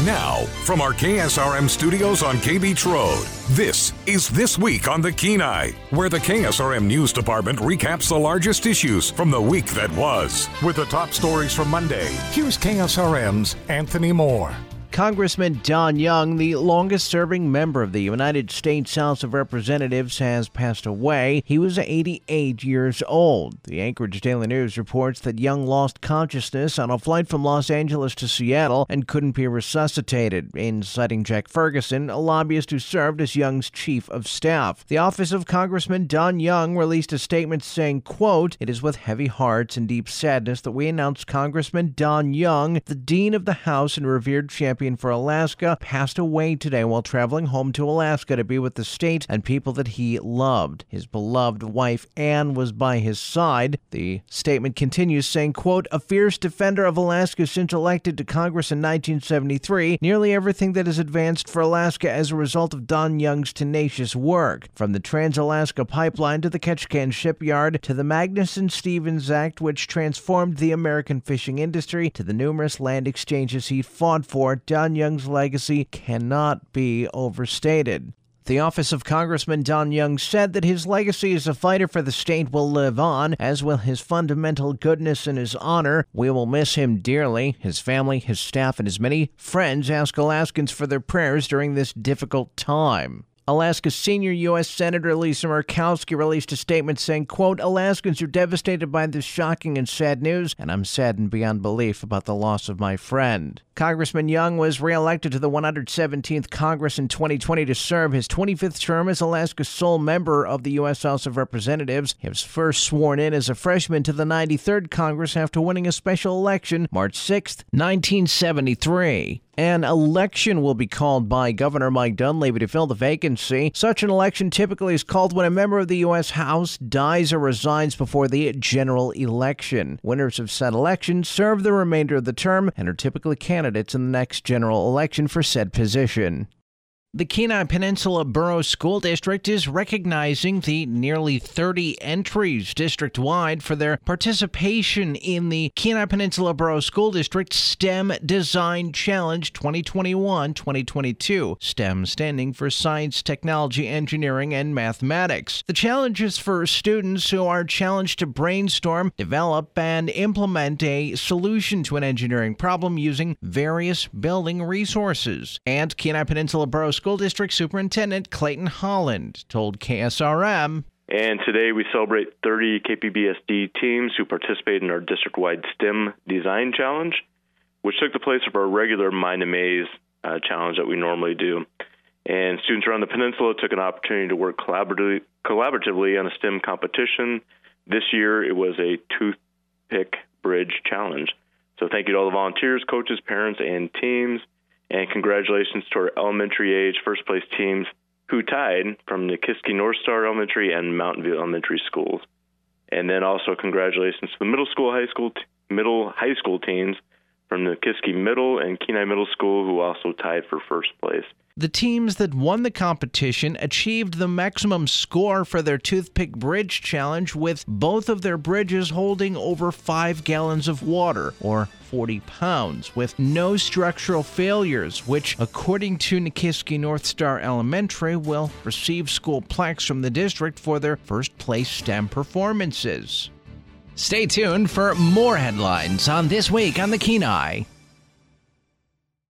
Now, from our KSRM studios on K Beach Road, this is This Week on the Kenai, where the KSRM News Department recaps the largest issues from the week that was. With the top stories from Monday, here's KSRM's Anthony Moore. Congressman Don Young, the longest-serving member of the United States House of Representatives, has passed away. He was 88 years old. The Anchorage Daily News reports that Young lost consciousness on a flight from Los Angeles to Seattle and couldn't be resuscitated. In citing Jack Ferguson, a lobbyist who served as Young's chief of staff. The office of Congressman Don Young released a statement saying, quote, "It is with heavy hearts and deep sadness that we announce Congressman Don Young, the Dean of the House and revered champion for Alaska, passed away today while traveling home to Alaska to be with the state and people that he loved. His beloved wife, Anne, was by his side." The statement continues saying, quote, "A fierce defender of Alaska since elected to Congress in 1973, nearly everything that has advanced for Alaska as a result of Don Young's tenacious work. From the Trans-Alaska Pipeline to the Ketchikan Shipyard to the Magnuson-Stevens Act, which transformed the American fishing industry, to the numerous land exchanges he fought for, Don Young's legacy cannot be overstated." The office of Congressman Don Young said that his legacy as a fighter for the state will live on, as will his fundamental goodness and his honor. We will miss him dearly. His family, his staff, and his many friends ask Alaskans for their prayers during this difficult time. Alaska's senior U.S. Senator Lisa Murkowski released a statement saying, quote, "Alaskans are devastated by this shocking and sad news, and I'm saddened beyond belief about the loss of my friend." Congressman Young was reelected to the 117th Congress in 2020 to serve his 25th term as Alaska's sole member of the U.S. House of Representatives. He was first sworn in as a freshman to the 93rd Congress after winning a special election March 6, 1973. An election will be called by Governor Mike Dunleavy to fill the vacancy. Such an election typically is called when a member of the U.S. House dies or resigns before the general election. Winners of said election serve the remainder of the term and are typically candidates in the next general election for said position. The Kenai Peninsula Borough School District is recognizing the nearly 30 entries district-wide for their participation in the Kenai Peninsula Borough School District STEM Design Challenge 2021-2022, STEM standing for Science, Technology, Engineering, and Mathematics. The challenge is for students who are challenged to brainstorm, develop, and implement a solution to an engineering problem using various building resources. And Kenai Peninsula Borough School District Superintendent Clayton Holland told KSRM, "And today we celebrate 30 KPBSD teams who participated in our district-wide STEM Design Challenge, which took the place of our regular Mind and Maze challenge that we normally do. And students around the peninsula took an opportunity to work collaboratively on a STEM competition. This year it was a toothpick bridge challenge. So thank you to all the volunteers, coaches, parents, and teams. And congratulations to our elementary age first place teams who tied from Nikiski North Star Elementary and Mountain View Elementary schools. And then also congratulations to the middle high school teams from Nikiski Middle and Kenai Middle School who also tied for first place." The teams that won the competition achieved the maximum score for their Toothpick Bridge Challenge, with both of their bridges holding over 5 gallons of water, or 40 pounds, with no structural failures, which, according to Nikiski North Star Elementary, will receive school plaques from the district for their first-place STEM performances. Stay tuned for more headlines on This Week on the Kenai.